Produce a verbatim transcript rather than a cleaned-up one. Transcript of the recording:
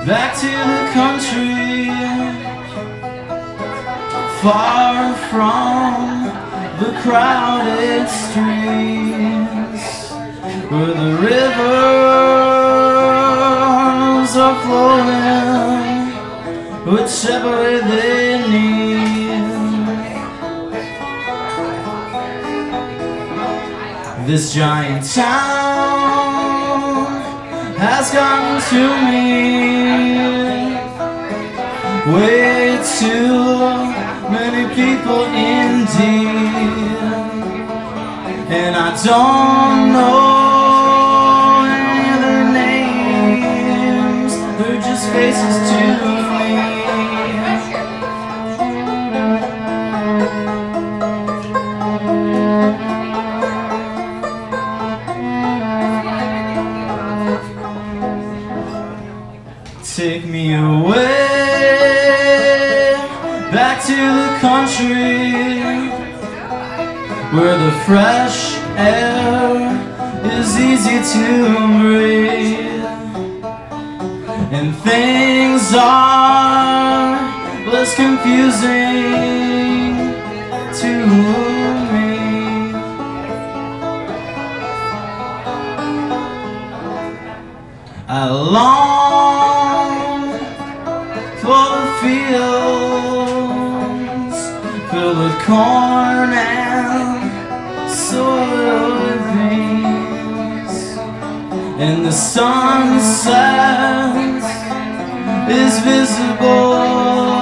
back to the country, far from the crowded streets, where the rivers are flowing whichever they need. This giant town has gotten to me, way too many people indeed, and I don't know any of their names, they're just faces to me. Take me away, back to the country, where the fresh air is easy to breathe, and things are less confusing to me. I long for the fields filled with corn and soybeans, and the sunset is visible